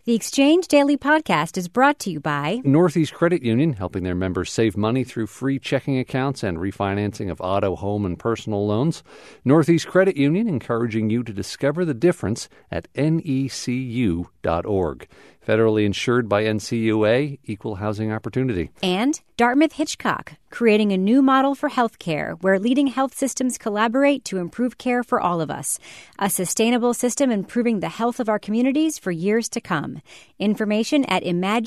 The Exchange Daily Podcast is brought to you by Northeast Credit Union, helping their members save money through free checking accounts and refinancing of auto, home, and personal loans. Northeast Credit Union, encouraging you to discover the difference at necu.org. Federally insured by NCUA, Equal Housing Opportunity. And Dartmouth Hitchcock, creating a new model for healthcare where leading health systems collaborate to improve care for all of us. A sustainable system improving the health of our communities for years to come. Information at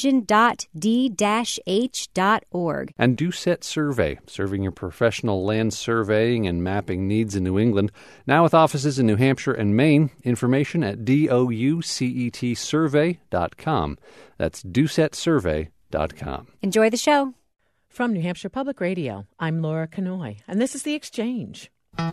imagine.d-h.org. And Doucette Survey, serving your professional land surveying and mapping needs in New England. Now with offices in New Hampshire and Maine. Information at doucetsurvey.com. That's doucetsurvey.com. Enjoy the show. From New Hampshire Public Radio, I'm Laura Kanoy, and this is The Exchange.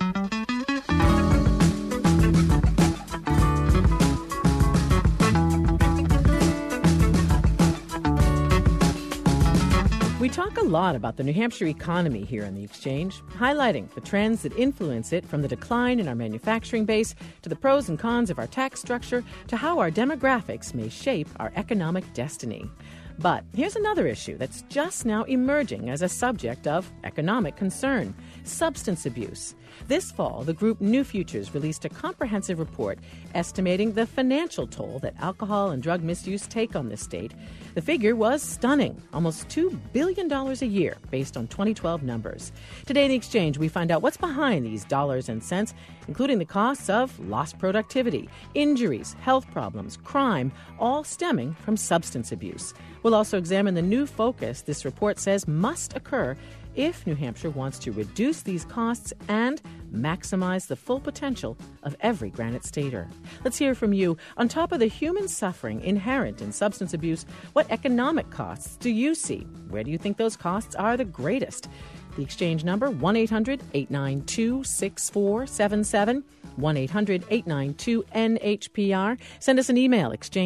We talk a lot about the New Hampshire economy here on The Exchange, highlighting the trends that influence it, from the decline in our manufacturing base to the pros and cons of our tax structure to how our demographics may shape our economic destiny. But here's another issue that's just now emerging as a subject of economic concern: substance abuse. This fall, the group New Futures released a comprehensive report estimating the financial toll that alcohol and drug misuse take on the state. The figure was stunning, almost $2 billion a year, based on 2012 numbers. Today in The Exchange, we find out what's behind these dollars and cents, including the costs of lost productivity, injuries, health problems, crime, all stemming from substance abuse. We'll also examine the new focus this report says must occur if New Hampshire wants to reduce these costs and maximize the full potential of every Granite Stater. Let's hear from you. On top of the human suffering inherent in substance abuse, what economic costs do you see? Where do you think those costs are the greatest? The Exchange number, 1-800-892-6477. 1-800-892-NHPR. Send us an email,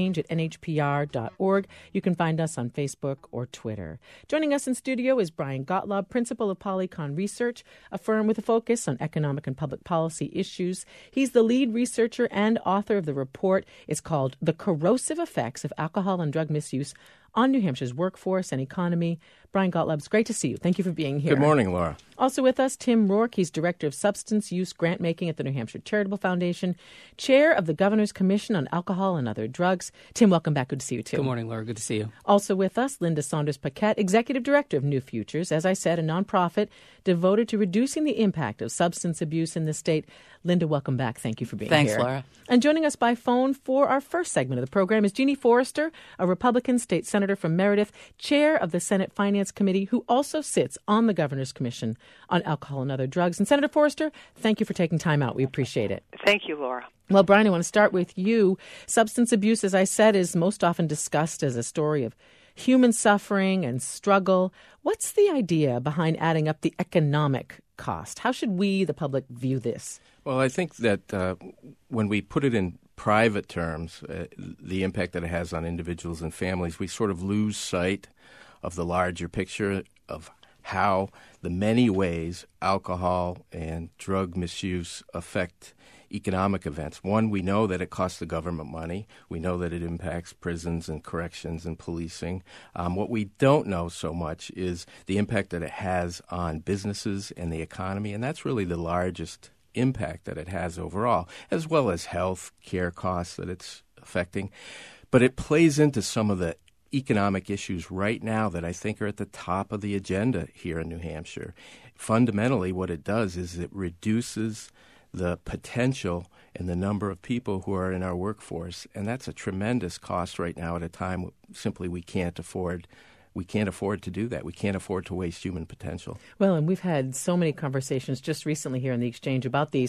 exchange@nhpr.org. You can find us on Facebook or Twitter. Joining us in studio is Brian Gottlob, principal of Polycon Research, a firm with a focus on economic and public policy issues. He's the lead researcher and author of the report. It's called The Corrosive Effects of Alcohol and Drug Misuse on New Hampshire's Workforce and Economy. Brian Gottlob, it's great to see you. Thank you for being here. Good morning, Laura. Also with us, Tim Rourke. He's Director of Substance Use Grant-Making at the New Hampshire Charitable Foundation, Chair of the Governor's Commission on Alcohol and Other Drugs. Tim, welcome back. Good to see you, too. Good morning, Laura. Good to see you. Also with us, Linda Saunders-Paquette, Executive Director of New Futures, as I said, a nonprofit devoted to reducing the impact of substance abuse in the state. Linda, welcome back. Thank you for being here. Thanks, Laura. And joining us by phone for our first segment of the program is Jeannie Forrester, a Republican state senator from Meredith, chair of the Senate Finance Committee, who also sits on the Governor's Commission on Alcohol and Other Drugs. And Senator Forrester, thank you for taking time out. We appreciate it. Thank you, Laura. Well, Brian, I want to start with you. Substance abuse, as I said, is most often discussed as a story of human suffering and struggle. What's the idea behind adding up the economic cost? How should we, the public, view this? Well, I think that when we put it in private terms, the impact that it has on individuals and families, we sort of lose sight of the larger picture of how the many ways alcohol and drug misuse affect economic events. One, we know that it costs the government money. We know that it impacts prisons and corrections and policing. What we don't know so much is the impact that it has on businesses and the economy, and that's really the largest impact that it has overall, as well as health care costs that it's affecting. But it plays into some of the economic issues right now that I think are at the top of the agenda here in New Hampshire. Fundamentally, what it does is it reduces the potential and the number of people who are in our workforce, and that's a tremendous cost right now at a time simply we can't afford. We can't afford to do that. We can't afford to waste human potential. Well, and we've had so many conversations just recently here in the Exchange about these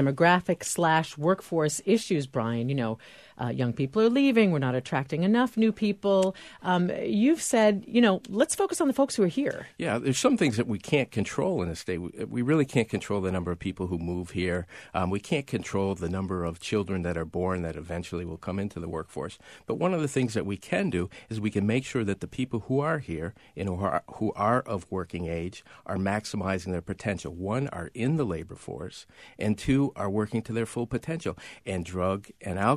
demographic/workforce issues, Brian. You know, young people are leaving. We're not attracting enough new people. You've said, let's focus on the folks who are here. Yeah, there's some things that we can't control in the state. We really can't control the number of people who move here. We can't control the number of children that are born that eventually will come into the workforce. But one of the things that we can do is we can make sure that the people who are here and who are of working age are maximizing their potential. One, are in the labor force, and two, are working to their full potential. And drug and alcohol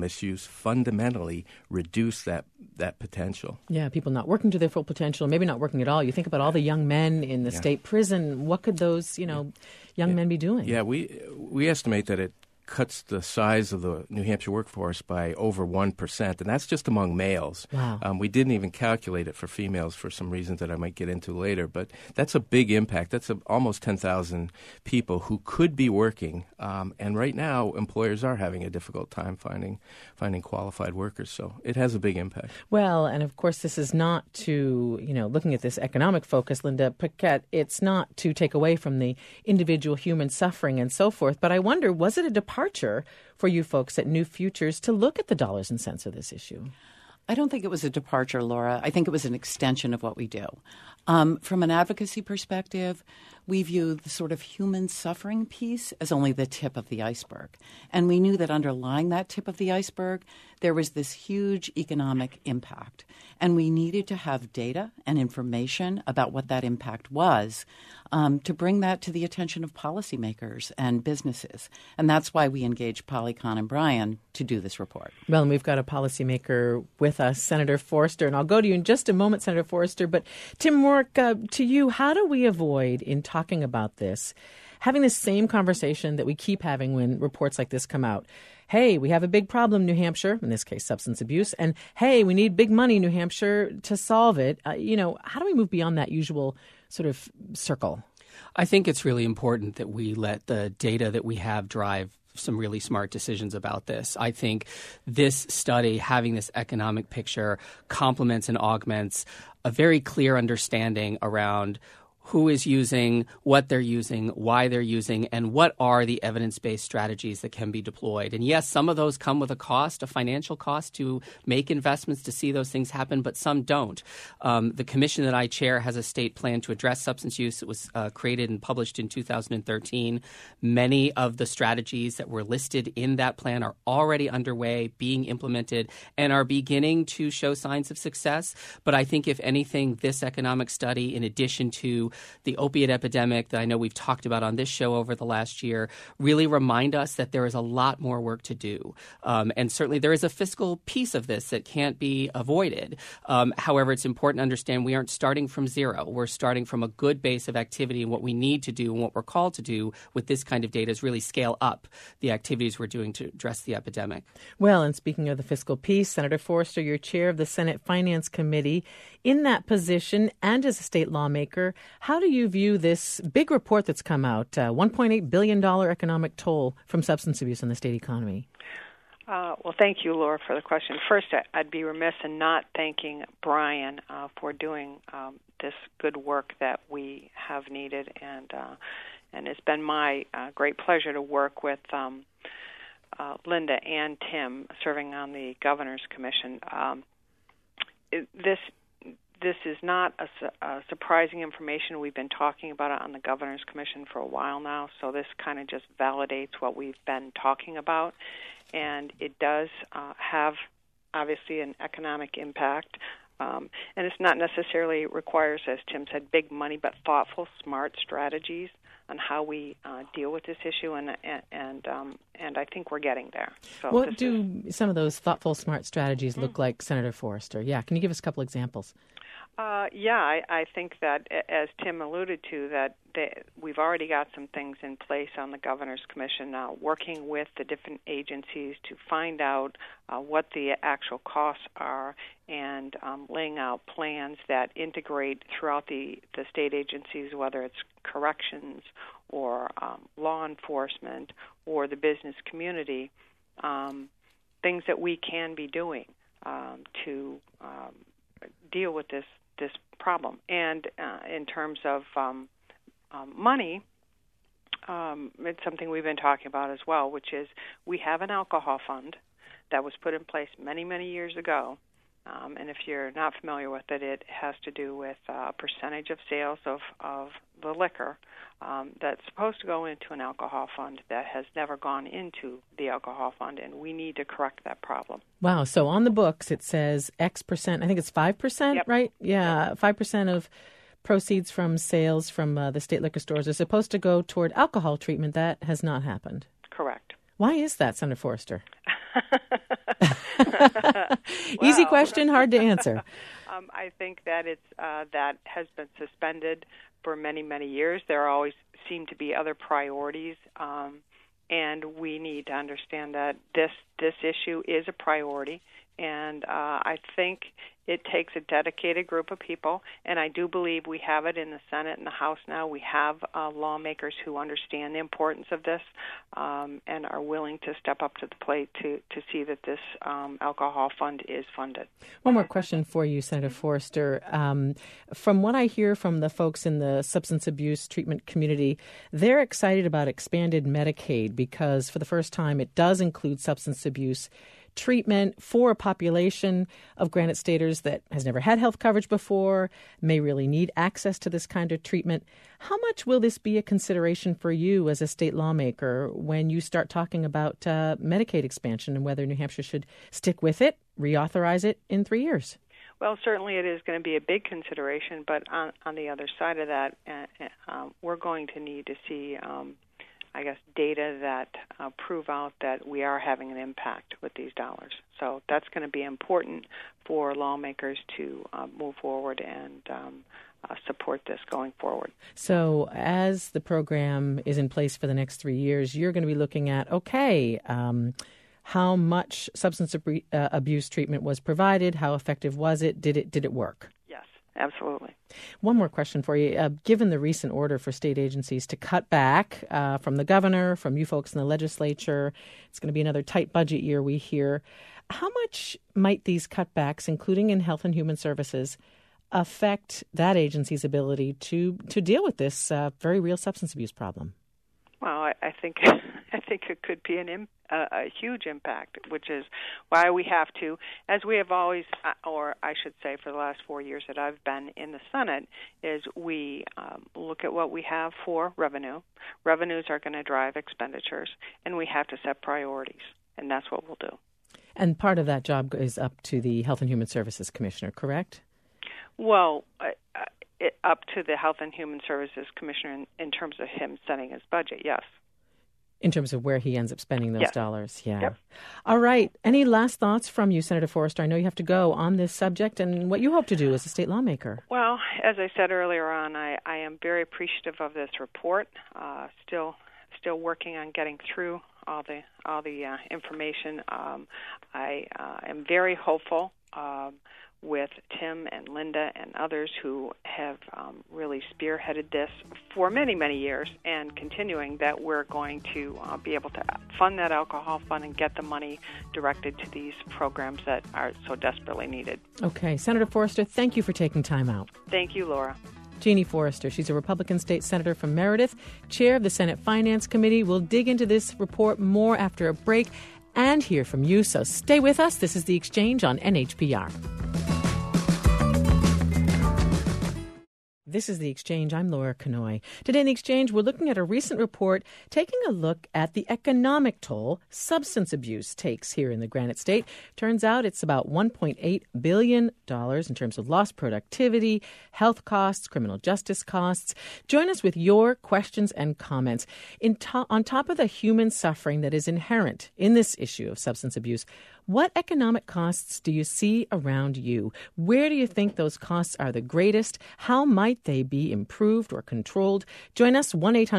misuse fundamentally reduce that potential. Yeah, people not working to their full potential, maybe not working at all. You think about all the young men in the state prison. What could those, young men be doing? Yeah, we estimate that it cuts the size of the New Hampshire workforce by over 1%, and that's just among males. Wow. We didn't even calculate it for females for some reasons that I might get into later, but that's a big impact. That's almost 10,000 people who could be working, and right now employers are having a difficult time finding qualified workers, so it has a big impact. Well, and of course this is not to, looking at this economic focus, Linda Paquette, it's not to take away from the individual human suffering and so forth, but I wonder, was it a departure for you folks at New Futures to look at the dollars and cents of this issue? I don't think it was a departure, Laura. I think it was an extension of what we do. From an advocacy perspective, we view the sort of human suffering piece as only the tip of the iceberg. And we knew that underlying that tip of the iceberg, there was this huge economic impact. And we needed to have data and information about what that impact was to bring that to the attention of policymakers and businesses. And that's why we engaged Polycon and Brian to do this report. Well, and we've got a policymaker with us, Senator Forster, and I'll go to you in just a moment, Senator Forster. But Tim Rourke, to you, how do we avoid, in talking about this, having the same conversation that we keep having when reports like this come out? Hey, we have a big problem, New Hampshire, in this case, substance abuse, and hey, we need big money, New Hampshire, to solve it. How do we move beyond that usual sort of circle? I think it's really important that we let the data that we have drive some really smart decisions about this. I think this study, having this economic picture, complements and augments a very clear understanding around who is using, what they're using, why they're using, and what are the evidence-based strategies that can be deployed. And yes, some of those come with a cost, a financial cost to make investments to see those things happen, but some don't. The commission that I chair has a state plan to address substance use. It was created and published in 2013. Many of the strategies that were listed in that plan are already underway, being implemented, and are beginning to show signs of success. But I think, if anything, this economic study, in addition to the opiate epidemic that I know we've talked about on this show over the last year, really remind us that there is a lot more work to do. And certainly there is a fiscal piece of this that can't be avoided. However, it's important to understand we aren't starting from zero. We're starting from a good base of activity, and what we need to do and what we're called to do with this kind of data is really scale up the activities we're doing to address the epidemic. Well, and speaking of the fiscal piece, Senator Forster, you're chair of the Senate Finance Committee. In that position and as a state lawmaker, how do you view this big report that's come out, $1.8 billion economic toll from substance abuse in the state economy? Well, thank you, Laura, for the question. First, I'd be remiss in not thanking Brian for doing this good work that we have needed, and it's been my great pleasure to work with Linda and Tim serving on the Governor's Commission. This is not a surprising information. We've been talking about it on the Governor's Commission for a while now, so this kind of just validates what we've been talking about. And it does have, obviously, an economic impact. And it's not necessarily requires, as Tim said, big money, but thoughtful, smart strategies on how we deal with this issue, and I think we're getting there. So what do some of those thoughtful, smart strategies look like, Senator Forster? Yeah, can you give us a couple examples? I think that, as Tim alluded to, that we've already got some things in place on the Governor's Commission, working with the different agencies to find out what the actual costs are, and laying out plans that integrate throughout the state agencies, whether it's corrections or law enforcement or the business community, things that we can be doing to deal with this problem. And in terms of money, it's something we've been talking about as well, which is we have an alcohol fund that was put in place many, many years ago. And if you're not familiar with it, it has to do with a percentage of sales of the liquor that's supposed to go into an alcohol fund that has never gone into the alcohol fund, and we need to correct that problem. Wow. So on the books, it says X percent. I think it's 5%, yep. Right? Yeah, 5% of proceeds from sales from the state liquor stores are supposed to go toward alcohol treatment. That has not happened. Correct. Why is that, Senator Forster? Easy question, hard to answer. I think that it's that has been suspended for many, many years. There always seem to be other priorities, and we need to understand that this issue is a priority. And I think it takes a dedicated group of people, and I do believe we have it in the Senate and the House now. We have lawmakers who understand the importance of this and are willing to step up to the plate to see that this alcohol fund is funded. One more question for you, Senator Forster. From what I hear from the folks in the substance abuse treatment community, they're excited about expanded Medicaid because for the first time it does include substance abuse treatment for a population of Granite Staters that has never had health coverage before, may really need access to this kind of treatment. How much will this be a consideration for you as a state lawmaker when you start talking about Medicaid expansion and whether New Hampshire should stick with it, reauthorize it in 3 years? Well, certainly it is going to be a big consideration, but on the other side of that, we're going to need to see data that prove out that we are having an impact with these dollars. So that's going to be important for lawmakers to move forward and support this going forward. So as the program is in place for the next 3 years, you're going to be looking at, how much substance abuse treatment was provided? How effective was it? Did it work? Yes, absolutely. One more question for you. Given the recent order for state agencies to cut back from the governor, from you folks in the legislature, it's going to be another tight budget year, we hear. How much might these cutbacks, including in Health and Human Services, affect that agency's ability to deal with this very real substance abuse problem? Well, I think it could be a huge impact, which is why we have to, as we have always, or I should say for the last 4 years that I've been in the Senate, is we look at what we have for revenue. Revenues are going to drive expenditures, and we have to set priorities, and that's what we'll do. And part of that job is up to the Health and Human Services Commissioner, correct? Well, up to the Health and Human Services Commissioner in terms of him setting his budget, yes. In terms of where he ends up spending those dollars, yeah. Yep. All right. Any last thoughts from you, Senator Forster? I know you have to go on this subject and what you hope to do as a state lawmaker. Well, as I said earlier on, I am very appreciative of this report. Still working on getting through all the information. I am very hopeful with Tim and Linda and others who have really spearheaded this for many, many years and continuing, that we're going to be able to fund that alcohol fund and get the money directed to these programs that are so desperately needed. Okay. Senator Forster, thank you for taking time out. Thank you, Laura. Jeannie Forrester. She's a Republican state senator from Meredith, chair of the Senate Finance Committee. We'll dig into this report more after a break and hear from you, so stay with us. This is The Exchange on NHPR. This is The Exchange. I'm Laura Kanoy. Today in The Exchange, we're looking at a recent report taking a look at the economic toll substance abuse takes here in the Granite State. Turns out it's about $1.8 billion in terms of lost productivity, health costs, criminal justice costs. Join us with your questions and comments. On top of the human suffering that is inherent in this issue of substance abuse, what economic costs do you see around you? Where do you think those costs are the greatest? How might they be improved or controlled? Join us,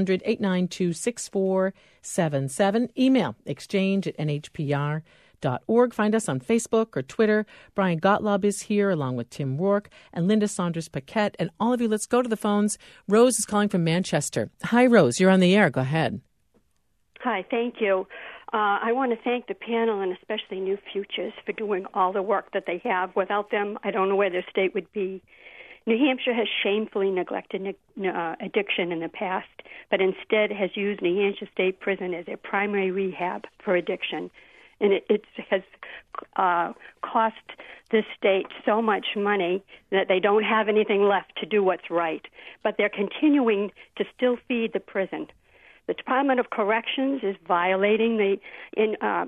1-800-892-6477. Email exchange@nhpr.org. Find us on Facebook or Twitter. Brian Gottlob is here along with Tim Rourke and Linda Saunders-Paquette. And all of you, let's go to the phones. Rose is calling from Manchester. Hi, Rose. You're on the air. Go ahead. Hi, thank you. I want to thank the panel and especially New Futures for doing all the work that they have. Without them, I don't know where their state would be. New Hampshire has shamefully neglected addiction in the past, but instead has used New Hampshire State Prison as a primary rehab for addiction. And it has cost this state so much money that they don't have anything left to do what's right. But they're continuing to still feed the prison. The Department of Corrections is violating the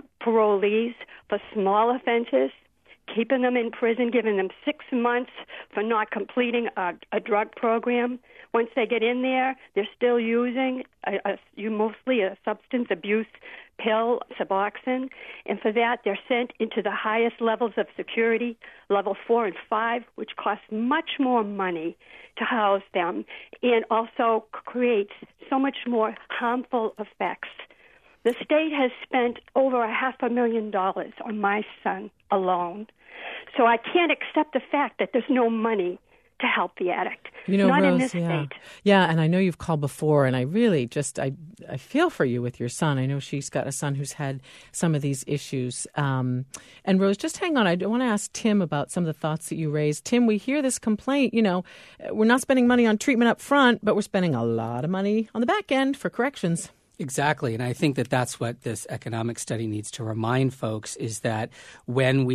parolees for small offenses, keeping them in prison, giving them 6 months for not completing a drug program. Once they get in there, they're still using mostly a substance abuse pill, Suboxone, and for that they're sent into the highest levels of security, level 4 and 5, which costs much more money to house them and also creates so much more harmful effects. The state has spent over $500,000 on my son alone. So I can't accept the fact that there's no money to help the addict. Not Rose, in this state. Yeah, and I know you've called before, and I really I feel for you with your son. I know she's got a son who's had some of these issues. And Rose, just hang on. I want to ask Tim about some of the thoughts that you raised. Tim, we hear this complaint, we're not spending money on treatment up front, but we're spending a lot of money on the back end for corrections. Exactly. And I think that that's what this economic study needs to remind folks is that when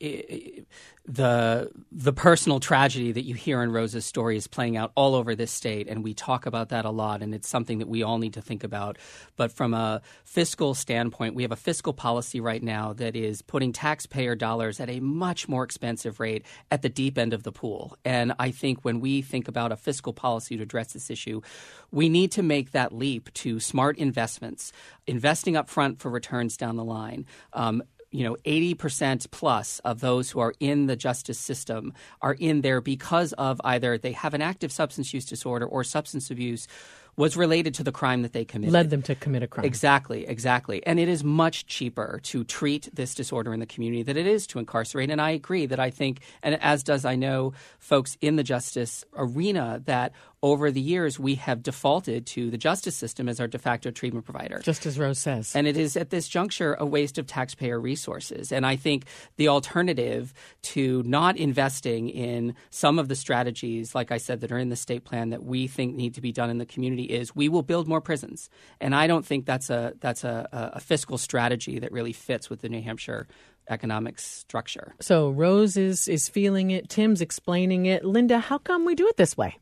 the personal tragedy that you hear in Rose's story is playing out all over this state, and we talk about that a lot, and it's something that we all need to think about. But from a fiscal standpoint, we have a fiscal policy right now that is putting taxpayer dollars at a much more expensive rate at the deep end of the pool. And I think when we think about a fiscal policy to address this issue, we need to make that leap to smart investments, investing up front for returns down the line. 80% plus of those who are in the justice system are in there because of either they have an active substance use disorder or substance abuse was related to the crime that they committed. Led them to commit a crime. Exactly. And it is much cheaper to treat this disorder in the community than it is to incarcerate. And I agree that I think, and as does I know folks in the justice arena, that over the years we have defaulted to the justice system as our de facto treatment provider. Just as Rose says. And it is at this juncture a waste of taxpayer resources. And I think the alternative to not investing in some of the strategies, like I said, that are in the state plan that we think need to be done in the community is we will build more prisons. And I don't think that's a fiscal strategy that really fits with the New Hampshire economic structure. So Rose is feeling it. Tim's explaining it. Linda, how come we do it this way?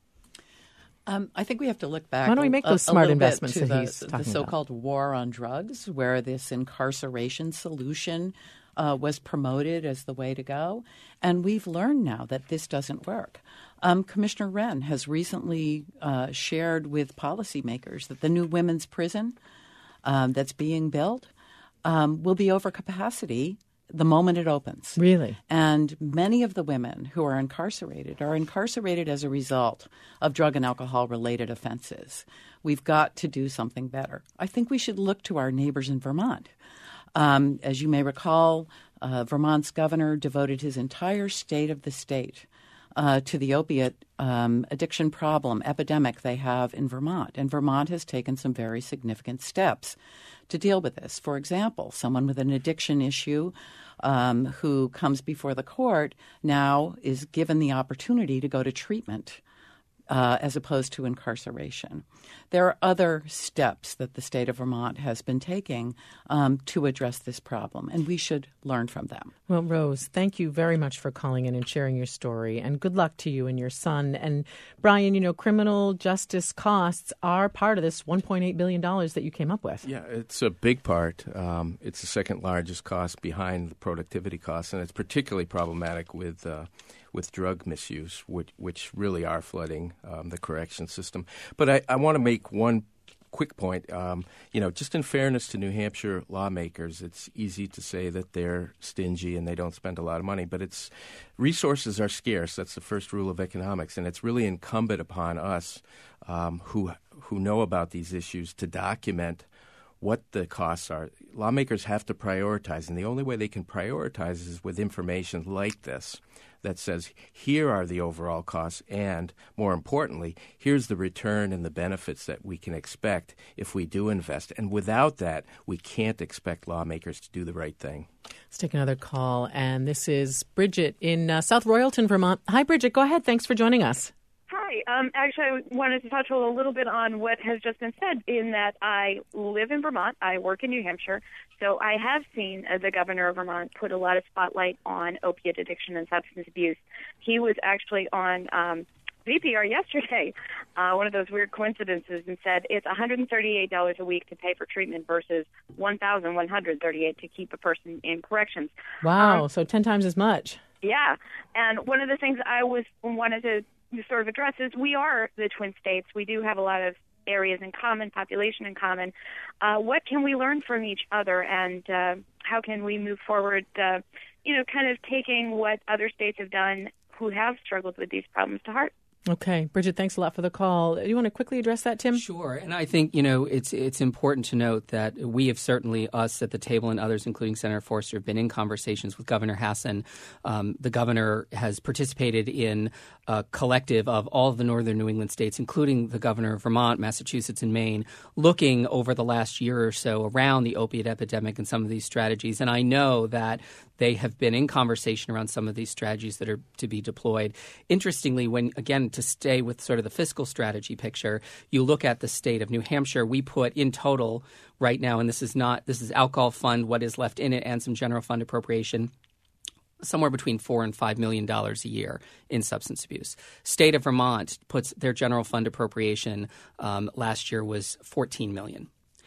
I think we have to look back. Why don't we make those smart investments to that he's talking the so-called about? war on drugs, where this incarceration solution was promoted as the way to go. And we've learned now that this doesn't work. Commissioner Wren has recently shared with policymakers that the new women's prison that's being built will be over capacity the moment it opens. Really? And many of the women who are incarcerated as a result of drug and alcohol-related offenses. We've got to do something better. I think we should look to our neighbors in Vermont. As you may recall, Vermont's governor devoted his entire state of the state to the opiate addiction epidemic they have in Vermont. And Vermont has taken some very significant steps to deal with this. For example, someone with an addiction issue who comes before the court now is given the opportunity to go to treatment as opposed to incarceration. There are other steps that the state of Vermont has been taking to address this problem, and we should learn from them. Well, Rose, thank you very much for calling in and sharing your story, and good luck to you and your son. And Brian, criminal justice costs are part of this $1.8 billion that you came up with. Yeah, it's a big part. It's the second largest cost behind the productivity costs, and it's particularly problematic with drug misuse, which really are flooding the correction system. But I want to make one quick point. Just in fairness to New Hampshire lawmakers, it's easy to say that they're stingy and they don't spend a lot of money, but resources are scarce. That's the first rule of economics, and it's really incumbent upon us who know about these issues to document what the costs are. Lawmakers have to prioritize, and the only way they can prioritize is with information like this that says, here are the overall costs, and more importantly, here's the return and the benefits that we can expect if we do invest. And without that, we can't expect lawmakers to do the right thing. Let's take another call, and this is Bridget in South Royalton, Vermont. Hi, Bridget. Go ahead. Thanks for joining us. Hi. Actually, I wanted to touch a little bit on what has just been said in that I live in Vermont. I work in New Hampshire. So I have seen the governor of Vermont put a lot of spotlight on opiate addiction and substance abuse. He was actually on VPR yesterday, one of those weird coincidences, and said it's $138 a week to pay for treatment versus $1,138 to keep a person in corrections. Wow, so 10 times as much. Yeah, and one of the things I wanted to sort of address is we are the Twin States. We do have a lot of areas in common, population in common. What can we learn from each other, and how can we move forward, kind of taking what other states have done who have struggled with these problems to heart? Okay. Bridget, thanks a lot for the call. Do you want to quickly address that, Tim? Sure. And I think, it's important to note that we have certainly, us at the table and others, including Senator Forster, have been in conversations with Governor Hassan. The governor has participated in a collective of all of the northern New England states, including the governor of Vermont, Massachusetts, and Maine, looking over the last year or so around the opiate epidemic and some of these strategies. And I know that they have been in conversation around some of these strategies that are to be deployed. Interestingly, to stay with sort of the fiscal strategy picture, you look at the state of New Hampshire, we put in total right now, and this is alcohol fund, what is left in it, and some general fund appropriation, somewhere between $4 and $5 million a year in substance abuse. State of Vermont puts their general fund appropriation last year was $14 million.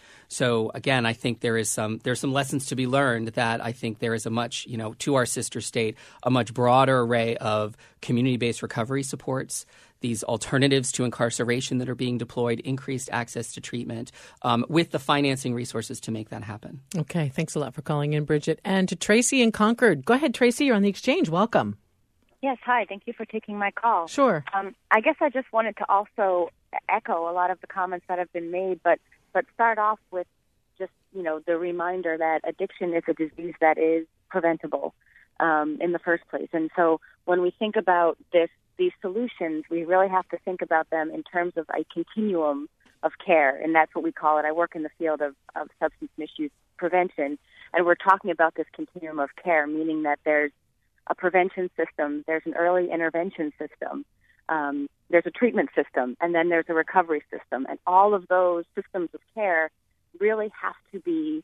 So again, I think there's some lessons to be learned that I think there is a much, to our sister state, a much broader array of community-based recovery supports, these alternatives to incarceration that are being deployed, increased access to treatment, with the financing resources to make that happen. Okay. Thanks a lot for calling in, Bridget. And to Tracy in Concord. Go ahead, Tracy. You're on the Exchange. Welcome. Yes. Hi. Thank you for taking my call. Sure. I guess I just wanted to also echo a lot of the comments that have been made, but start off with just, the reminder that addiction is a disease that is preventable in the first place. And so when we think about these solutions, we really have to think about them in terms of a continuum of care, and that's what we call it. I work in the field of substance misuse prevention, and we're talking about this continuum of care, meaning that there's a prevention system, there's an early intervention system, there's a treatment system, and then there's a recovery system. And all of those systems of care really have to be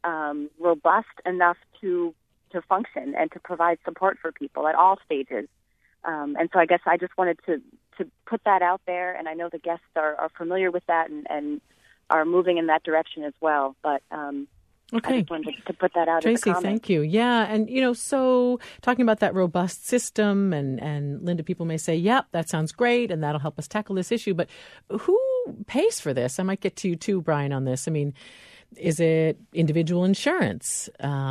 robust enough to function and to provide support for people at all stages. And so I guess I just wanted to put that out there, and I know the guests are familiar with that and are moving in that direction as well. But okay. I just wanted to put that out. Tracy, as a comment. thank you. Yeah, and so talking about that robust system, and Linda, people may say, yep, that sounds great, and that'll help us tackle this issue. But who pays for this? I might get to you too, Brian, on this. I mean, is it individual insurance?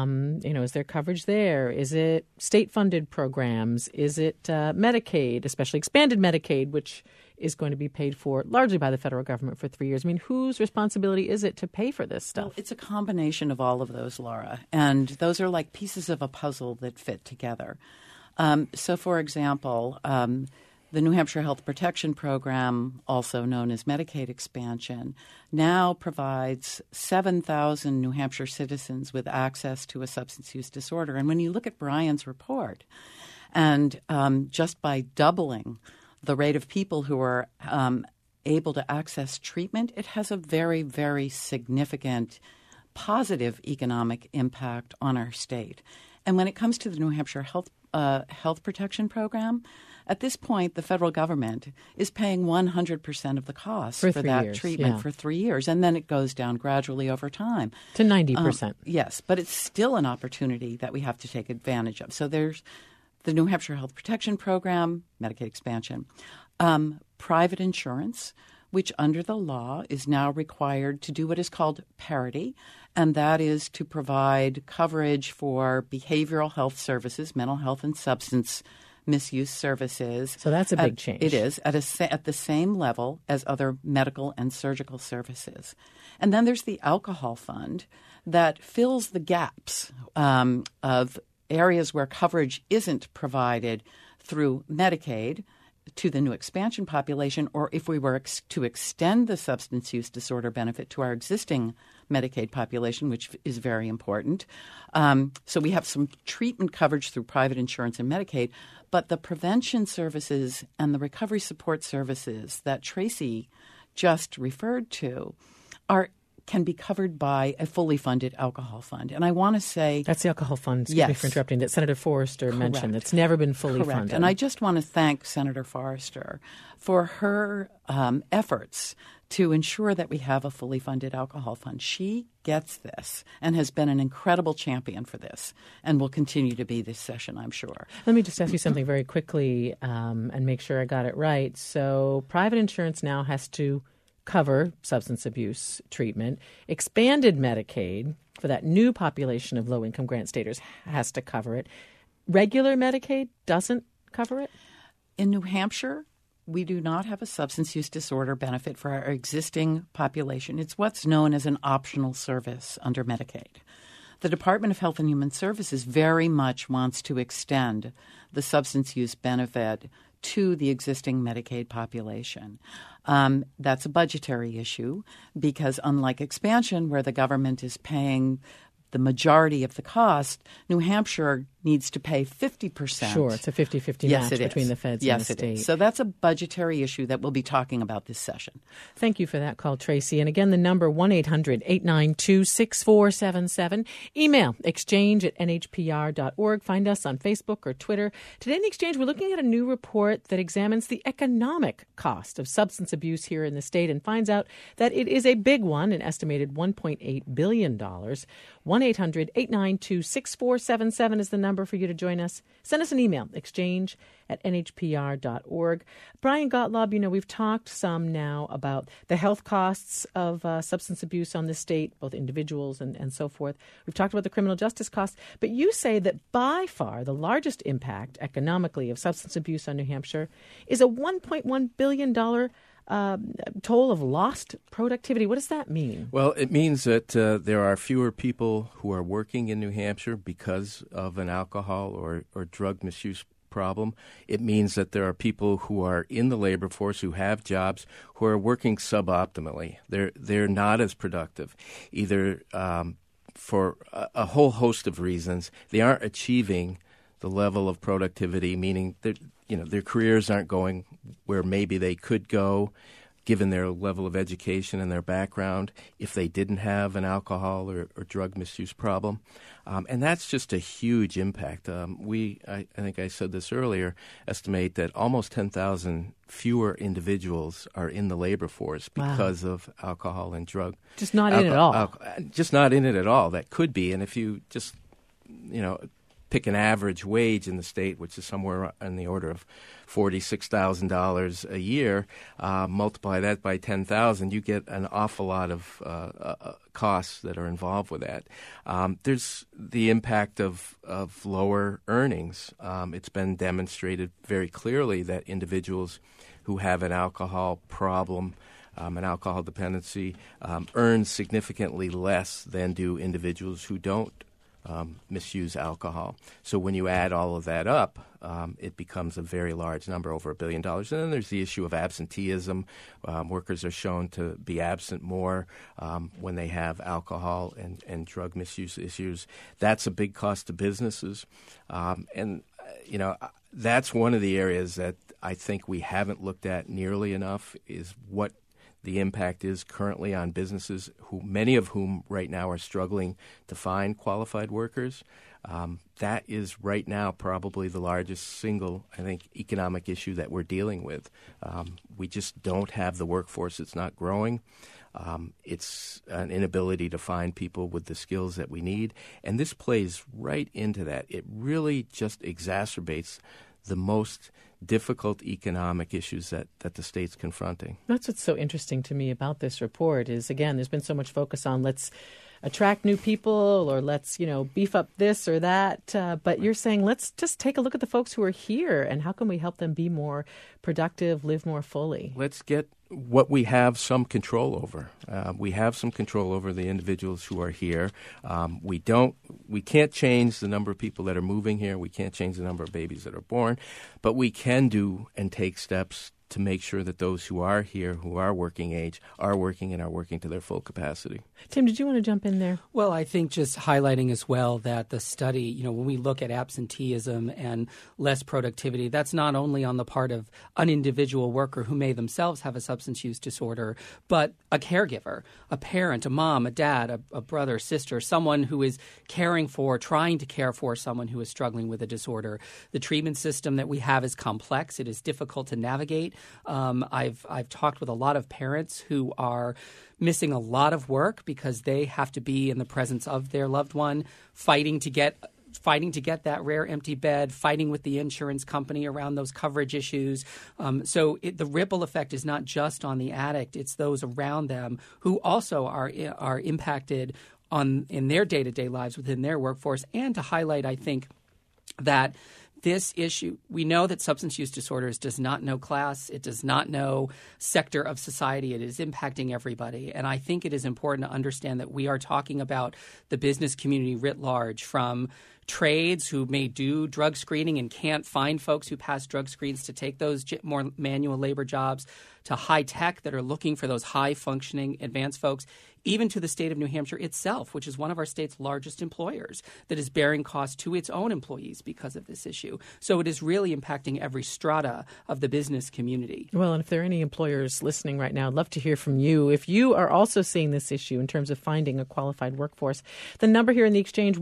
Is there coverage there? Is it state-funded programs? Is it Medicaid, especially expanded Medicaid, which is going to be paid for largely by the federal government for 3 years? I mean, whose responsibility is it to pay for this stuff? Well, it's a combination of all of those, Laura, and those are like pieces of a puzzle that fit together. So, for example, the New Hampshire Health Protection Program, also known as Medicaid expansion, now provides 7,000 New Hampshire citizens with access to a substance use disorder. And when you look at Brian's report, and just by doubling the rate of people who are able to access treatment, it has a very, very significant positive economic impact on our state. And when it comes to the New Hampshire Health Protection Program, at this point, the federal government is paying 100% of the cost for that years, treatment for 3 years, and then it goes down gradually over time. To 90%. Yes, but it's still an opportunity that we have to take advantage of. So there's the New Hampshire Health Protection Program, Medicaid expansion, private insurance, which under the law is now required to do what is called parity, and that is to provide coverage for behavioral health services, mental health and substance misuse services. So that's a big change. It is at the same level as other medical and surgical services. And then there's the alcohol fund that fills the gaps of areas where coverage isn't provided through Medicaid to the new expansion population, or if we were to extend the substance use disorder benefit to our existing Medicaid population, which is very important. So we have some treatment coverage through private insurance and Medicaid, but the prevention services and the recovery support services that Tracy just referred to can be covered by a fully funded alcohol fund. And I want to say... That's the alcohol fund, excuse yes. me for interrupting, that Senator Forster Correct. mentioned. That's never been fully Correct. funded. And I just want to thank Senator Forster for her efforts to ensure that we have a fully funded alcohol fund. She gets this and has been an incredible champion for this and will continue to be this session, I'm sure. Let me just ask you something very quickly and make sure I got it right. So private insurance now has to cover substance abuse treatment. Expanded Medicaid for that new population of low-income grant staters has to cover it. Regular Medicaid doesn't cover it? In New Hampshire, we do not have a substance use disorder benefit for our existing population. It's what's known as an optional service under Medicaid. The Department of Health and Human Services very much wants to extend the substance use benefit to the existing Medicaid population. That's a budgetary issue because unlike expansion, where the government is paying the majority of the cost, New Hampshire needs to pay 50%. Sure, it's a 50-50 match between the feds and the state. Yes, it is. So that's a budgetary issue that we'll be talking about this session. Thank you for that call, Tracy. And again, the number 1-800-892-6477. Email exchange@nhpr.org. Find us on Facebook or Twitter. Today in the Exchange, we're looking at a new report that examines the economic cost of substance abuse here in the state and finds out that it is a big one, an estimated $1.8 billion. 1-800-892-6477 is the number for you to join us. Send us an email, exchange@nhpr.org. Brian Gottlob, we've talked some now about the health costs of substance abuse on the state, both individuals and so forth. We've talked about the criminal justice costs, but you say that by far the largest impact economically of substance abuse on New Hampshire is a $1.1 billion toll of lost productivity. What does that mean? Well, it means that there are fewer people who are working in New Hampshire because of an alcohol or drug misuse problem. It means that there are people who are in the labor force who have jobs who are working suboptimally. They're not as productive, either for a whole host of reasons. They aren't achieving the level of productivity, meaning that their careers aren't going where maybe they could go, given their level of education and their background, if they didn't have an alcohol or drug misuse problem. And that's just a huge impact. I think I said this earlier, estimate that almost 10,000 fewer individuals are in the labor force because of alcohol and drug. Just not in it at all. Just not in it at all. That could be. And if you just, pick an average wage in the state, which is somewhere in the order of $46,000 a year, multiply that by 10,000, you get an awful lot of costs that are involved with that. There's the impact of lower earnings. It's been demonstrated very clearly that individuals who have an alcohol problem, an alcohol dependency, earn significantly less than do individuals who don't misuse alcohol. So when you add all of that up, it becomes a very large number, over $1 billion. And then there's the issue of absenteeism. Workers are shown to be absent more when they have alcohol and drug misuse issues. That's a big cost to businesses. That's one of the areas that I think we haven't looked at nearly enough, is what the impact is currently on businesses, many of whom right now are struggling to find qualified workers. That is right now probably the largest single, I think, economic issue that we're dealing with. We just don't have the workforce. It's not growing. It's an inability to find people with the skills that we need. And this plays right into that. It really just exacerbates the most difficult economic issues that the state's confronting. That's what's so interesting to me about this report is, again, there's been so much focus on let's attract new people or let's, beef up this or that. But you're saying let's just take a look at the folks who are here and how can we help them be more productive, live more fully? Let's get what we have some control over. We have some control over the individuals who are here. We can't change the number of people that are moving here. We can't change the number of babies that are born, but we can do and take steps to make sure that those who are here, who are working age, are working and are working to their full capacity. Tim, did you want to jump in there? Well, I think just highlighting as well that the study, when we look at absenteeism and less productivity, that's not only on the part of an individual worker who may themselves have a substance use disorder, but a caregiver, a parent, a mom, a dad, a brother, sister, someone who is trying to care for someone who is struggling with a disorder. The treatment system that we have is complex. It is difficult to navigate. I've talked with a lot of parents who are missing a lot of work because they have to be in the presence of their loved one, fighting to get that rare empty bed, fighting with the insurance company around those coverage issues. So the ripple effect is not just on the addict; it's those around them who also are impacted in their day-to-day lives within their workforce. And to highlight, I think, that this issue, we know that substance use disorders does not know class. It does not know sector of society. It is impacting everybody. And I think it is important to understand that we are talking about the business community writ large, from trades who may do drug screening and can't find folks who pass drug screens to take those more manual labor jobs, to high tech that are looking for those high-functioning advanced folks, even to the state of New Hampshire itself, which is one of our state's largest employers, that is bearing costs to its own employees because of this issue. So it is really impacting every strata of the business community. Well, and if there are any employers listening right now, I'd love to hear from you. If you are also seeing this issue in terms of finding a qualified workforce, the number here in the Exchange,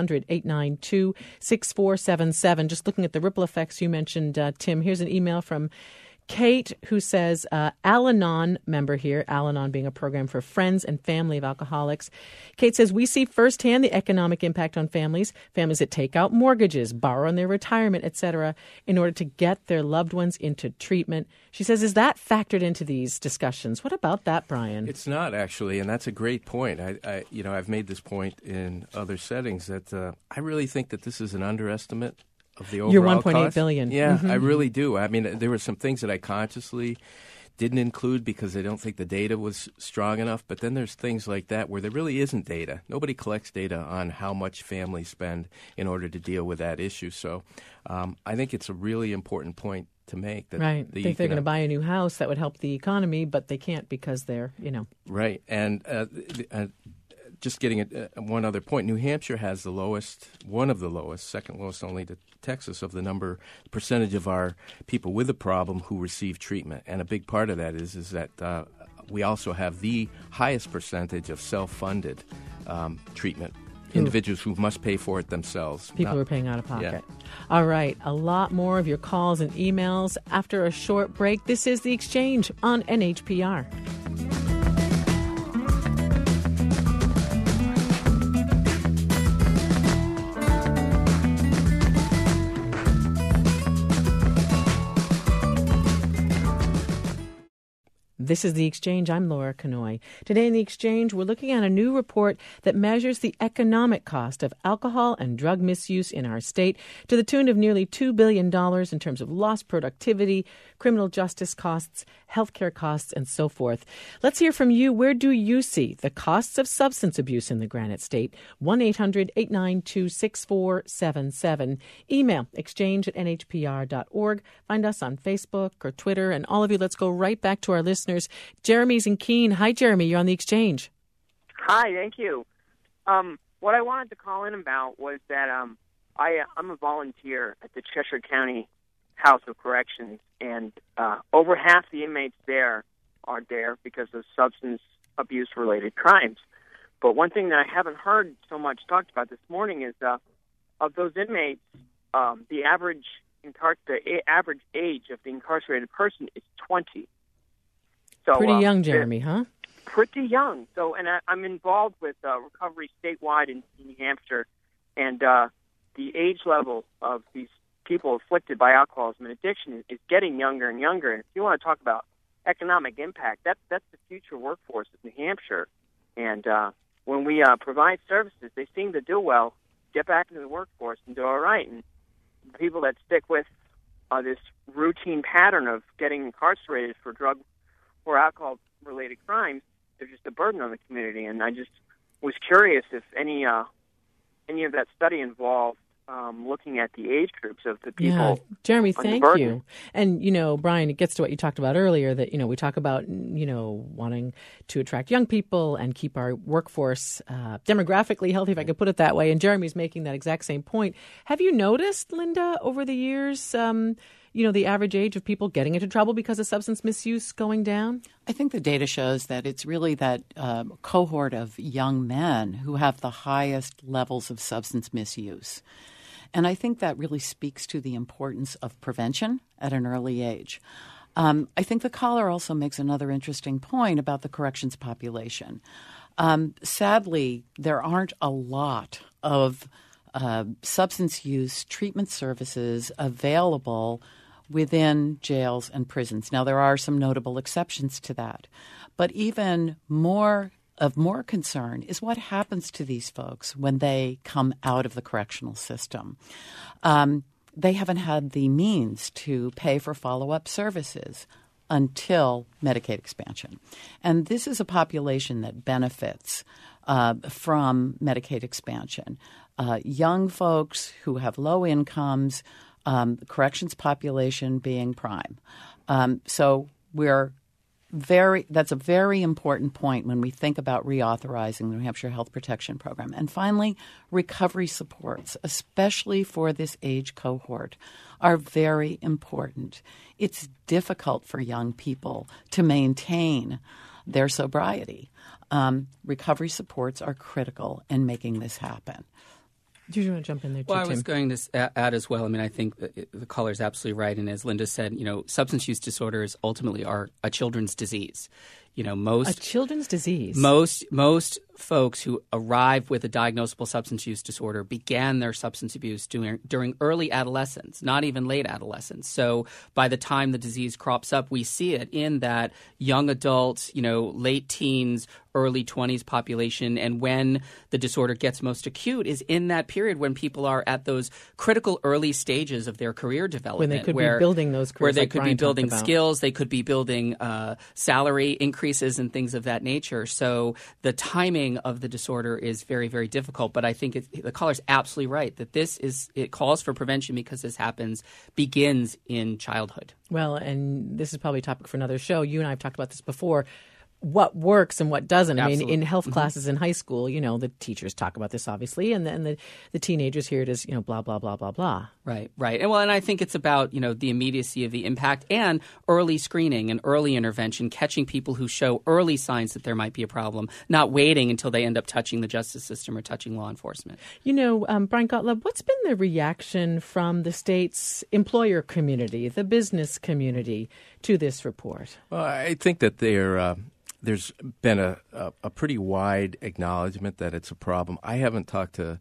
1-800-892-6477. Just looking at the ripple effects you mentioned, Tim, here's an email from Kate, who says, Al-Anon member here, Al-Anon being a program for friends and family of alcoholics. Kate says, we see firsthand the economic impact on families that take out mortgages, borrow on their retirement, etc., in order to get their loved ones into treatment. She says, is that factored into these discussions? What about that, Brian? It's not, actually, and that's a great point. I've made this point in other settings that I really think that this is an underestimate of the overall Your $1.8 cost. billion. Yeah, Mm-hmm. I really do. I mean, there were some things that I consciously didn't include because I don't think the data was strong enough. But then there's things like that where there really isn't data. Nobody collects data on how much families spend in order to deal with that issue. So I think it's a really important point to make. That right. They think they're going to buy a new house that would help the economy, but they can't because they're, Right. And just getting one other point, New Hampshire has one of the lowest, second lowest only to Texas, of the percentage of our people with a problem who receive treatment. And a big part of that is that we also have the highest percentage of self-funded treatment. Individuals who must pay for it themselves. People who are paying out of pocket. Yeah. All right. A lot more of your calls and emails after a short break. This is The Exchange on NHPR. This is The Exchange. I'm Laura Kanoy. Today in The Exchange, we're looking at a new report that measures the economic cost of alcohol and drug misuse in our state to the tune of nearly $2 billion in terms of lost productivity, criminal justice costs, healthcare costs, and so forth. Let's hear from you. Where do you see the costs of substance abuse in the Granite State? 1-800-892-6477. Email exchange@nhpr.org. Find us on Facebook or Twitter. And all of you, let's go right back to our listeners. Jeremy's in Keene. Hi, Jeremy. You're on The Exchange. Hi, thank you. What I wanted to call in about was that I'm a volunteer at the Cheshire County House of Corrections, and over half the inmates there are there because of substance abuse-related crimes. But one thing that I haven't heard so much talked about this morning is of those inmates, the average age of the incarcerated person is 20. So, pretty young, Jeremy, huh? Pretty young. So, and I'm involved with recovery statewide in New Hampshire, and the age level of these people afflicted by alcoholism and addiction is getting younger and younger. And if you want to talk about economic impact, that's the future workforce of New Hampshire. And when we provide services, they seem to do well, get back into the workforce and do all right. And the people that stick with this routine pattern of getting incarcerated for drug or alcohol-related crimes, they're just a burden on the community. And I just was curious if any of that study involved looking at the age groups of the people. Yeah. Jeremy, thank you. And, Brian, it gets to what you talked about earlier, that, we talk about, wanting to attract young people and keep our workforce demographically healthy, if I could put it that way. And Jeremy's making that exact same point. Have you noticed, Linda, over the years, the average age of people getting into trouble because of substance misuse going down? I think the data shows that it's really that cohort of young men who have the highest levels of substance misuse. And I think that really speaks to the importance of prevention at an early age. I think the caller also makes another interesting point about the corrections population. Sadly, there aren't a lot of substance use treatment services available within jails and prisons. Now, there are some notable exceptions to that. But even more concern is what happens to these folks when they come out of the correctional system. They haven't had the means to pay for follow-up services until Medicaid expansion. And this is a population that benefits from Medicaid expansion. Young folks who have low incomes, the corrections population being prime. So that's a very important point when we think about reauthorizing the New Hampshire Health Protection Program. And finally, recovery supports, especially for this age cohort, are very important. It's difficult for young people to maintain their sobriety. Recovery supports are critical in making this happen. Do you want to jump in there, too, Well, I Tim? was going to add as well. I mean, I think the caller's absolutely right. And as Linda said, substance use disorders ultimately are a children's disease. A children's disease. Most folks who arrive with a diagnosable substance use disorder began their substance abuse during early adolescence, not even late adolescence. So by the time the disease crops up, we see it in that young adults, late teens, early 20s population. And when the disorder gets most acute is in that period when people are at those critical early stages of their career development. When they could be building those careers. Where they like could Brian be building talked about. skills, they could be building salary increases and things of that nature. So the timing of the disorder is very, very difficult. But I think the caller's absolutely right that it calls for prevention because this begins in childhood. Well, and this is probably a topic for another show. You and I have talked about this before. What works and what doesn't. Absolutely. I mean, in health classes in high school, the teachers talk about this, obviously, and then the teenagers hear it as, blah, blah, blah, blah, blah. Right. And I think it's about, the immediacy of the impact and early screening and early intervention, catching people who show early signs that there might be a problem, not waiting until they end up touching the justice system or touching law enforcement. Brian Gottlieb, what's been the reaction from the state's employer community, the business community, to this report? Well, I think that there's been a pretty wide acknowledgement that it's a problem. I haven't talked to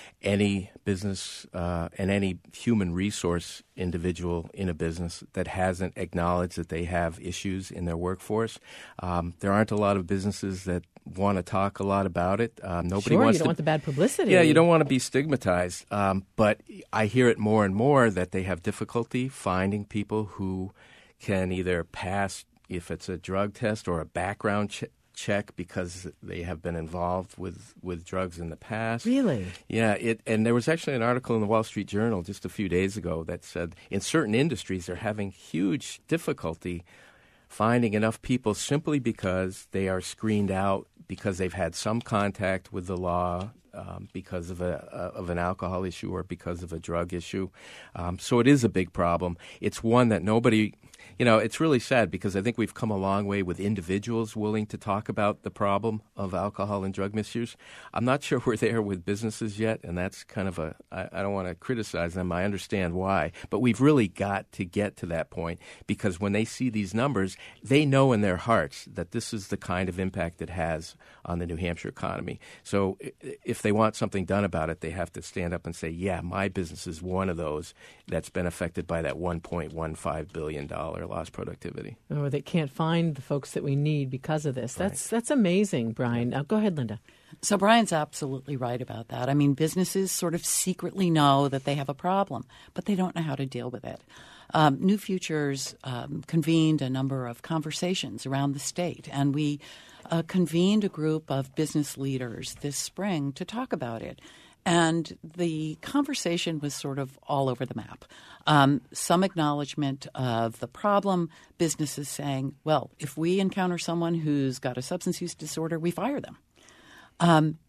any business and any human resource individual in a business that hasn't acknowledged that they have issues in their workforce. There aren't a lot of businesses that want to talk a lot about it. Nobody wants you don't want the bad publicity. Yeah, you don't want to be stigmatized. But I hear it more and more that they have difficulty finding people who can either pass if it's a drug test or a background check because they have been involved with drugs in the past. Really? Yeah. And there was actually an article in the Wall Street Journal just a few days ago that said in certain industries they're having huge difficulty finding enough people simply because they are screened out because they've had some contact with the law because of an alcohol issue or because of a drug issue. So it is a big problem. It's one that nobody – it's really sad because I think we've come a long way with individuals willing to talk about the problem of alcohol and drug misuse. I'm not sure we're there with businesses yet, and that's kind of I don't want to criticize them. I understand why. But we've really got to get to that point because when they see these numbers, they know in their hearts that this is the kind of impact it has on the New Hampshire economy. So if they want something done about it, they have to stand up and say, yeah, my business is one of those that's been affected by that $1.15 billion lost productivity. Or they can't find the folks that we need because of this. That's amazing, Brian. Go ahead, Linda. So Brian's absolutely right about that. I mean, businesses sort of secretly know that they have a problem, but they don't know how to deal with it. New Futures convened a number of conversations around the state, and we convened a group of business leaders this spring to talk about it. And the conversation was sort of all over the map. Some acknowledgement of the problem, businesses saying, well, if we encounter someone who's got a substance use disorder, we fire them.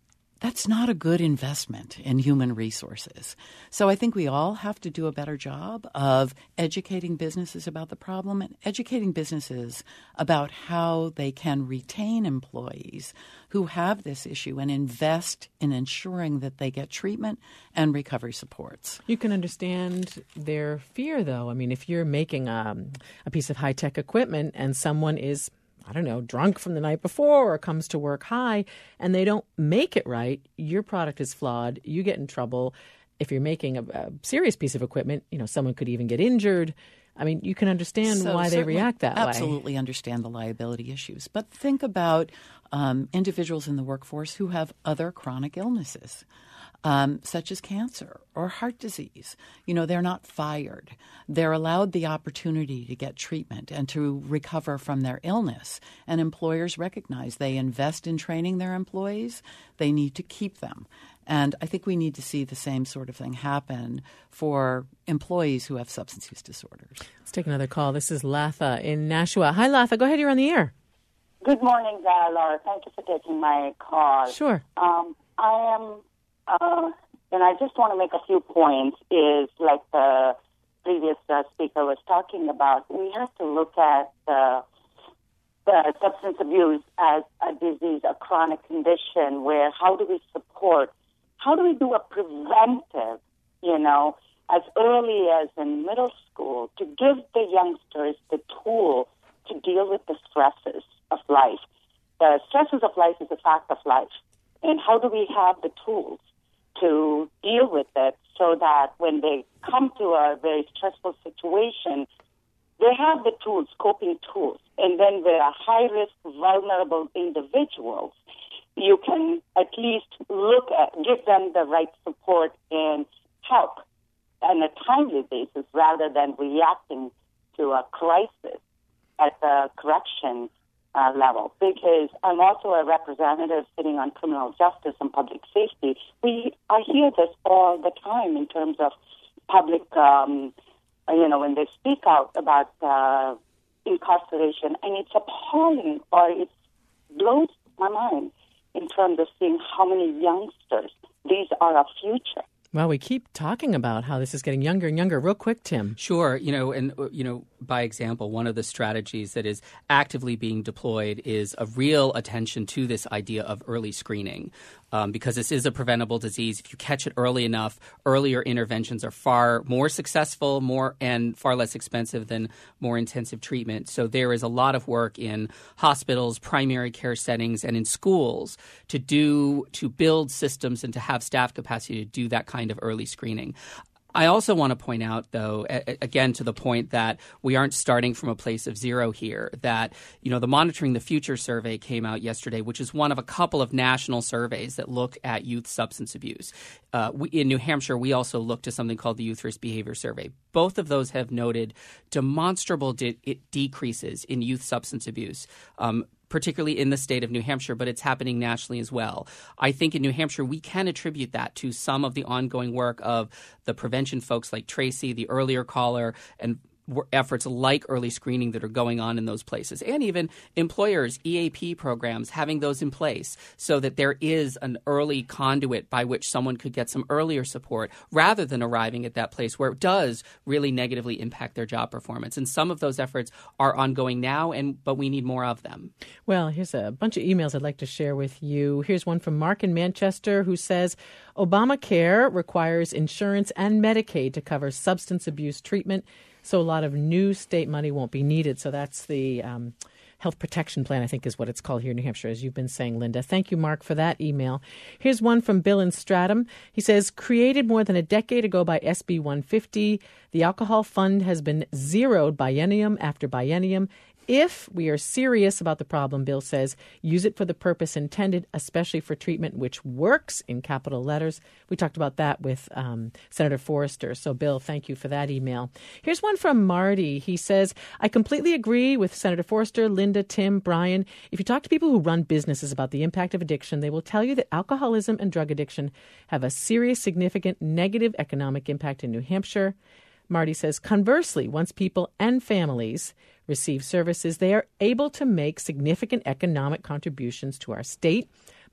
that's not a good investment in human resources. So I think we all have to do a better job of educating businesses about the problem and educating businesses about how they can retain employees who have this issue and invest in ensuring that they get treatment and recovery supports. You can understand their fear, though. I mean, if you're making a piece of high-tech equipment and someone is, I don't know, drunk from the night before or comes to work high and they don't make it right, your product is flawed, you get in trouble. If you're making a serious piece of equipment, someone could even get injured. I mean, you can understand why they react that way. Absolutely understand the liability issues. But think about individuals in the workforce who have other chronic illnesses. Such as cancer or heart disease. They're not fired. They're allowed the opportunity to get treatment and to recover from their illness. And employers recognize they invest in training their employees. They need to keep them. And I think we need to see the same sort of thing happen for employees who have substance use disorders. Let's take another call. This is Latha in Nashua. Hi, Latha. Go ahead. You're on the air. Good morning, Laura. Thank you for taking my call. Sure. And I just want to make a few points, is like the previous speaker was talking about, we have to look at the substance abuse as a disease, a chronic condition, where how do we do a preventive, as early as in middle school, to give the youngsters the tool to deal with the stresses of life. The stresses of life is a fact of life. And how do we have the tools to deal with it so that when they come to a very stressful situation, they have the tools, coping tools. And then with a high-risk, vulnerable individuals, you can at least give them the right support and help on a timely basis rather than reacting to a crisis at the correction level, because I'm also a representative sitting on criminal justice and public safety. I hear this all the time in terms of public, when they speak out about incarceration, and it's appalling, or it blows my mind in terms of seeing how many youngsters, these are our future. Well, we keep talking about how this is getting younger and younger. Real quick, Tim. Sure. By example, one of the strategies that is actively being deployed is a real attention to this idea of early screening. Because this is a preventable disease. If you catch it early enough, earlier interventions are far more successful, and far less expensive than more intensive treatment. So there is a lot of work in hospitals, primary care settings, and in schools to build systems and to have staff capacity to do that kind of early screening. I also want to point out, though, again, to the point that we aren't starting from a place of zero here, that, the Monitoring the Future survey came out yesterday, which is one of a couple of national surveys that look at youth substance abuse. In New Hampshire, we also looked to something called the Youth Risk Behavior Survey. Both of those have noted demonstrable decreases in youth substance abuse, particularly in the state of New Hampshire, but it's happening nationally as well. I think in New Hampshire, we can attribute that to some of the ongoing work of the prevention folks like Tracy, the earlier caller, and efforts like early screening that are going on in those places, and even employers, EAP programs, having those in place so that there is an early conduit by which someone could get some earlier support rather than arriving at that place where it does really negatively impact their job performance. And some of those efforts are ongoing now, but we need more of them. Well, here's a bunch of emails I'd like to share with you. Here's one from Mark in Manchester who says, Obamacare requires insurance and Medicaid to cover substance abuse treatment, so a lot of new state money won't be needed. So that's the Health Protection Plan, I think is what it's called here in New Hampshire, as you've been saying, Linda. Thank you, Mark, for that email. Here's one from Bill in Stratham. He says, created more than a decade ago by SB 150, the Alcohol Fund has been zeroed biennium after biennium. If we are serious about the problem, Bill says, use it for the purpose intended, especially for treatment which works, in capital letters. We talked about that with Senator Forrester. So, Bill, thank you for that email. Here's one from Marty. He says, I completely agree with Senator Forrester, Linda, Tim, Brian. If you talk to people who run businesses about the impact of addiction, they will tell you that alcoholism and drug addiction have a serious, significant negative economic impact in New Hampshire. Marty says, conversely, once people and families receive services, they are able to make significant economic contributions to our state.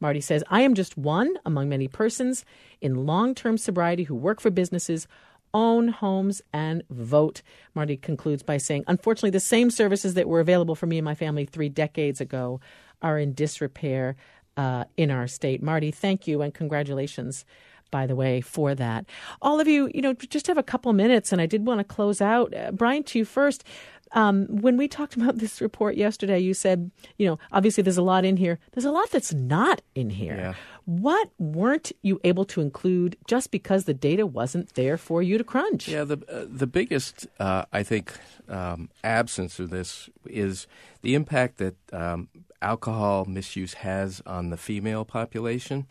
Marty says, I am just one among many persons in long-term sobriety who work for businesses, own homes, and vote. Marty concludes by saying, unfortunately, the same services that were available for me and my family 3 decades ago are in disrepair in our state. Marty, thank you and congratulations, by the way, for that. All of you, just have a couple minutes, and I did want to close out. Brian, to you first. When we talked about this report yesterday, you said, obviously there's a lot in here. There's a lot that's not in here. Yeah. What weren't you able to include just because the data wasn't there for you to crunch? Yeah, the biggest, I think, absence of this is the impact that alcohol misuse has on the female population.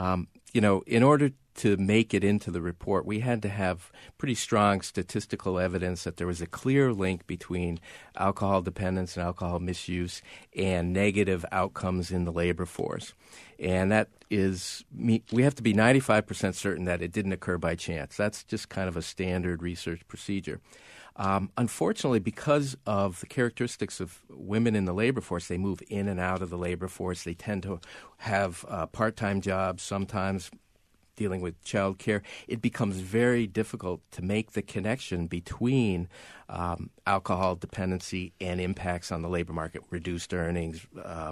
In order to make it into the report, we had to have pretty strong statistical evidence that there was a clear link between alcohol dependence and alcohol misuse and negative outcomes in the labor force. And that is, we have to be 95% certain that it didn't occur by chance. That's just kind of a standard research procedure. Unfortunately, because of the characteristics of women in the labor force, they move in and out of the labor force. They tend to have part-time jobs, sometimes dealing with child care. It becomes very difficult to make the connection between alcohol dependency and impacts on the labor market, reduced earnings,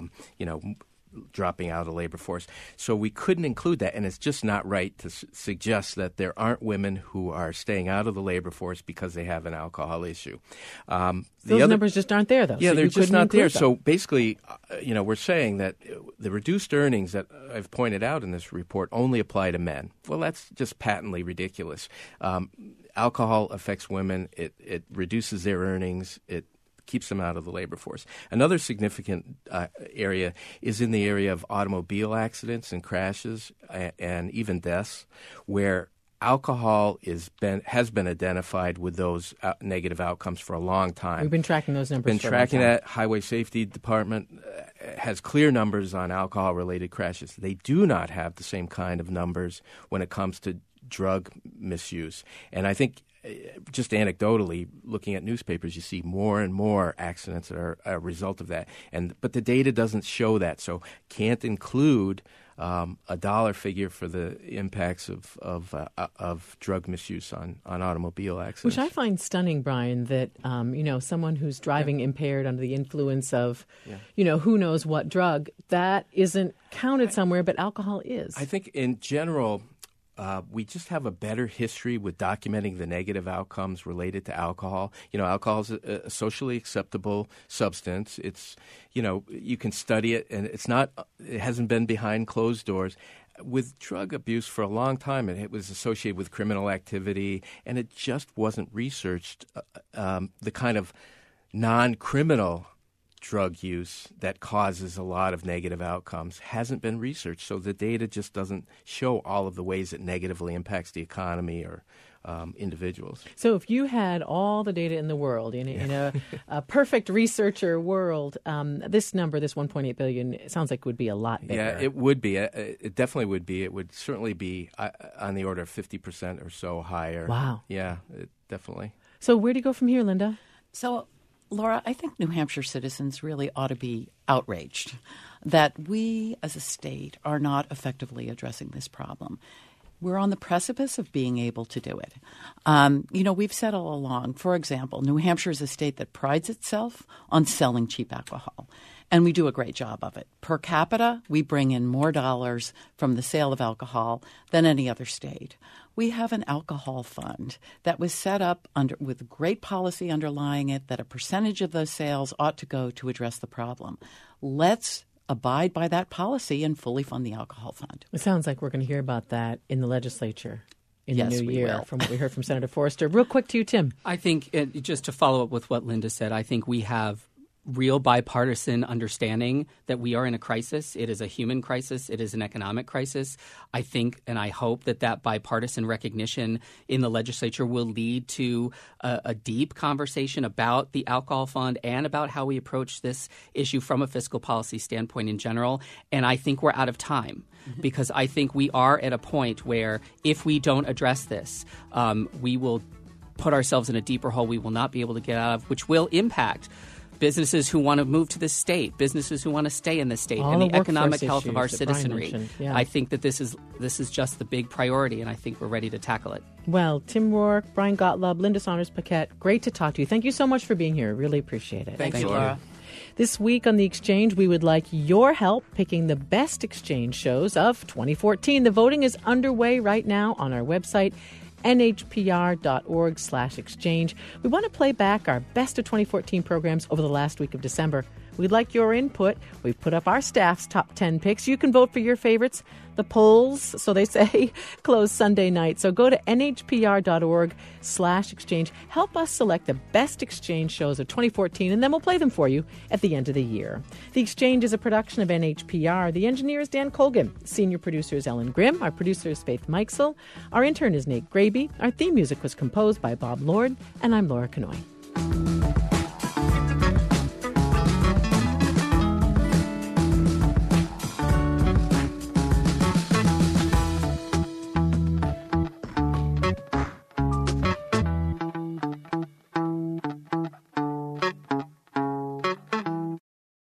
dropping out of the labor force. So we couldn't include that, and it's just not right to suggest that there aren't women who are staying out of the labor force because they have an alcohol issue. Those numbers just aren't there, though. Yeah, so they're just not there. Them. So basically, we're saying that the reduced earnings that I've pointed out in this report only apply to men. Well, that's just patently ridiculous. Alcohol affects women. It reduces their earnings. It keeps them out of the labor force. Another significant area is in the area of automobile accidents and crashes and even deaths, where alcohol has been identified with those negative outcomes for a long time. We've been tracking those numbers for a long time. That. Highway Safety Department has clear numbers on alcohol-related crashes. They do not have the same kind of numbers when it comes to drug misuse. And I think just anecdotally, looking at newspapers, you see more and more accidents that are a result of that. But the data doesn't show that, so can't include a dollar figure for the impacts of drug misuse on automobile accidents. Which I find stunning, Brian, that someone who's driving impaired under the influence of who knows what drug, that isn't counted somewhere, but alcohol is. I think in general, we just have a better history with documenting the negative outcomes related to alcohol. Alcohol is a socially acceptable substance. It's, you can study it, and it hasn't been behind closed doors. With drug abuse for a long time, it was associated with criminal activity, and it just wasn't researched. The kind of non-criminal drug use that causes a lot of negative outcomes hasn't been researched, so the data just doesn't show all of the ways it negatively impacts the economy or individuals. So if you had all the data in the world, in a perfect researcher world, this number, this $1.8 billion, it sounds like would be a lot bigger. Yeah, it would be. It definitely would be. It would certainly be on the order of 50% or so higher. Wow. Yeah, definitely. So where do you go from here, Linda? So, Laura, I think New Hampshire citizens really ought to be outraged that we as a state are not effectively addressing this problem. We're on the precipice of being able to do it. We've said all along, for example, New Hampshire is a state that prides itself on selling cheap alcohol, and we do a great job of it. Per capita, we bring in more dollars from the sale of alcohol than any other state. We have an alcohol fund that was set up with great policy underlying it that a percentage of those sales ought to go to address the problem. Let's abide by that policy and fully fund the alcohol fund. It sounds like we're going to hear about that in the legislature in the new year, will. From what we heard from Senator Forster. Real quick to you, Tim. I think, just to follow up with what Linda said, I think we have real bipartisan understanding that we are in a crisis. It is a human crisis. It is an economic crisis. I think and I hope that bipartisan recognition in the legislature will lead to a deep conversation about the alcohol fund and about how we approach this issue from a fiscal policy standpoint in general. And I think we're out of time because I think we are at a point where if we don't address this, we will put ourselves in a deeper hole we will not be able to get out of, which will impact businesses who want to move to the state, businesses who want to stay in the state, All and the the economic health issues of our that Brian citizenry. mentioned, yeah. I think that this is just the big priority, and I think we're ready to tackle it. Well, Tim Rourke, Brian Gottlob, Linda Saunders-Paquette, great to talk to you. Thank you so much for being here. Really appreciate it. Thank you, Laura. This week on The Exchange, we would like your help picking the best Exchange shows of 2014. The voting is underway right now on our website, nhpr.org/exchange. We want to play back our best of 2014 programs over the last week of December. We'd like your input. We've put up our staff's top 10 picks. You can vote for your favorites. The polls, so they say, close Sunday night. So go to nhpr.org/exchange. Help us select the best Exchange shows of 2014, and then we'll play them for you at the end of the year. The Exchange is a production of NHPR. The engineer is Dan Colgan. Senior producer is Ellen Grimm. Our producer is Faith Meixel. Our intern is Nate Graby. Our theme music was composed by Bob Lord, and I'm Laura Kanoy.